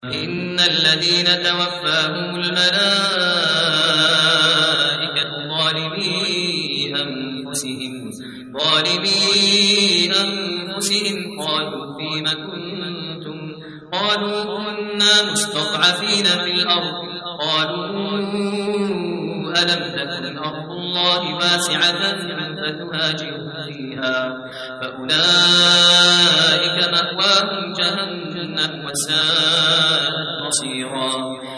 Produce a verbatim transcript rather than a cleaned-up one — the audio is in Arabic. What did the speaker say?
إن الذين توفاهم الملائكة ظالمي أنفسهم ظالمي أنفسهم قالوا فيم كنتم قالوا كنا مستضعفين في الأرض قالوا ألم تكن أرض الله واسعة فتهاجروا فيها فأولئك مأواهم جهنم وساءت مصيرا